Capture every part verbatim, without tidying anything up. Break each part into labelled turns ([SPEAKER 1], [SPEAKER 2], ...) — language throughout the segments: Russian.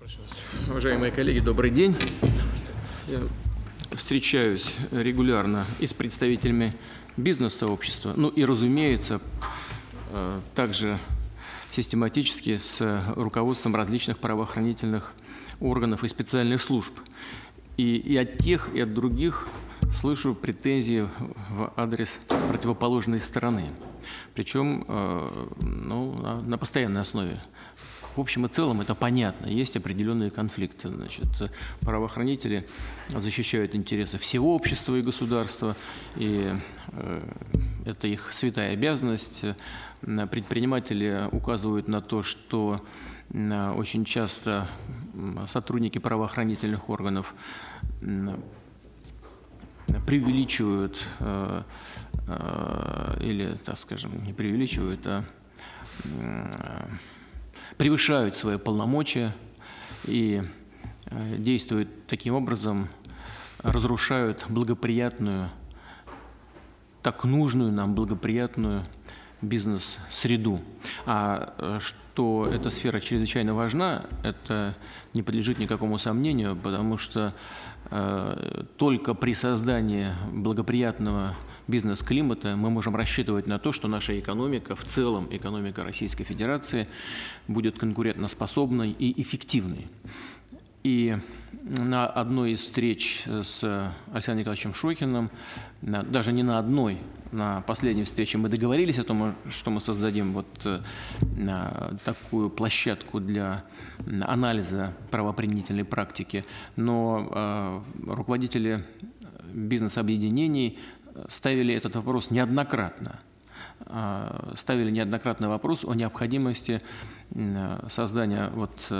[SPEAKER 1] Прошу вас. Уважаемые коллеги, добрый день. Я встречаюсь регулярно и с представителями бизнес-сообщества, ну и, разумеется, также систематически с руководством различных правоохранительных органов и специальных служб. И, и от тех, и от других слышу претензии в адрес противоположной стороны, причем ну, на, на постоянной основе. В общем и целом это понятно, есть определенные конфликты. Значит, правоохранители защищают интересы всего общества и государства, и э, это их святая обязанность. Предприниматели указывают на то, что э, очень часто сотрудники правоохранительных органов э, преувеличивают э, э, или, так скажем, не преувеличивают, а э, превышают свои полномочия и э, действуют таким образом, разрушают благоприятную, так нужную нам благоприятную бизнес-среду. А что эта сфера чрезвычайно важна, это не подлежит никакому сомнению, потому что э, только при создании благоприятного бизнес-климата мы можем рассчитывать на то, что наша экономика, в целом экономика Российской Федерации, будет конкурентоспособной и эффективной. И на одной из встреч с Александром Николаевичем Шохиным, даже не на одной, на последней встрече мы договорились о том, что мы создадим вот такую площадку для анализа правоприменительной практики, но руководители бизнес-объединений ставили этот вопрос неоднократно. Ставили неоднократно вопрос о необходимости создания вот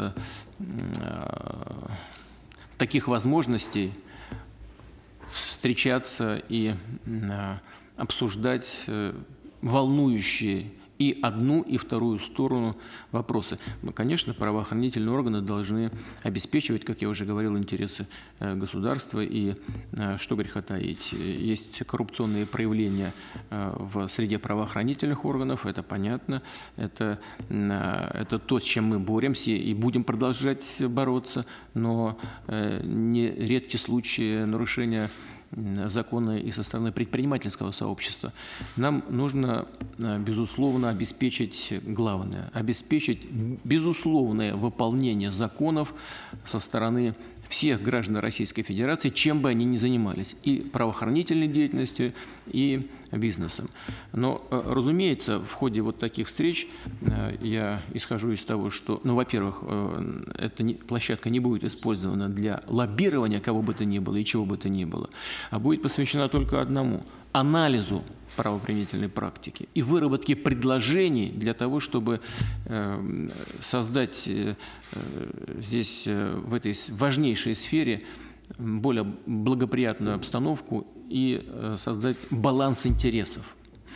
[SPEAKER 1] таких возможностей встречаться и обсуждать волнующие и одну, и вторую сторону вопросы. Конечно, правоохранительные органы должны обеспечивать, как я уже говорил, интересы государства. И что греха таить, есть коррупционные проявления в среде правоохранительных органов, это понятно. Это, это то, с чем мы боремся и будем продолжать бороться. Но не редки случаи нарушения закона и со стороны предпринимательского сообщества. Нам нужно, безусловно, обеспечить главное, обеспечить безусловное выполнение законов со стороны всех граждан Российской Федерации, чем бы они ни занимались, и правоохранительной деятельностью, и бизнесом. Но, разумеется, в ходе вот таких встреч я исхожу из того, что, ну, во-первых, эта площадка не будет использована для лоббирования кого бы то ни было и чего бы то ни было, а будет посвящена только одному – анализу правоприменительной практики и выработке предложений для того, чтобы создать здесь, в этой важнейшей сфере, более благоприятную обстановку и создать баланс интересов,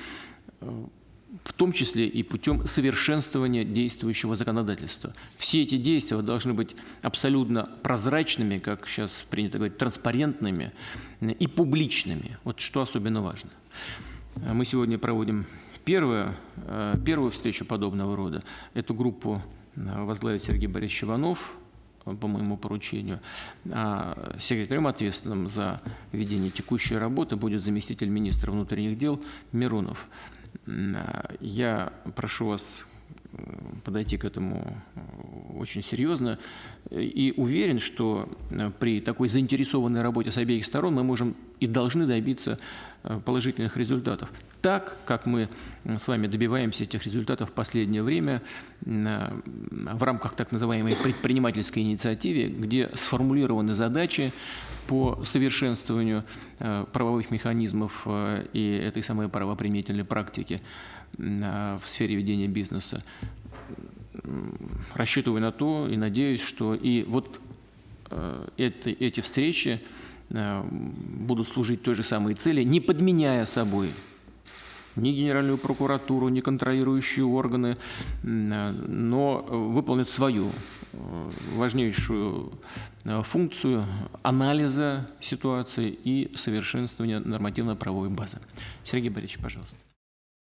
[SPEAKER 1] в том числе и путем совершенствования действующего законодательства. Все эти действия должны быть абсолютно прозрачными, как сейчас принято говорить, транспарентными и публичными. Вот что особенно важно. Мы сегодня проводим первую, первую встречу подобного рода. Эту группу возглавит Сергей Борисович Иванов по моему поручению. А секретарем, ответственным за ведение текущей работы, будет заместитель министра внутренних дел Миронов. Я прошу вас подойти к этому очень серьезно и уверен, что при такой заинтересованной работе с обеих сторон мы можем и должны добиться положительных результатов. Так, как мы с вами добиваемся этих результатов в последнее время в рамках так называемой предпринимательской инициативы, где сформулированы задачи по совершенствованию правовых механизмов и этой самой правоприменительной практики в сфере ведения бизнеса. Рассчитываю на то и надеюсь, что и вот это, эти встречи будут служить той же самой цели, не подменяя собой ни Генеральную прокуратуру, ни контролирующие органы, но выполнят свою важнейшую функцию анализа ситуации и совершенствования нормативно-правовой базы. Сергей Борисович, пожалуйста.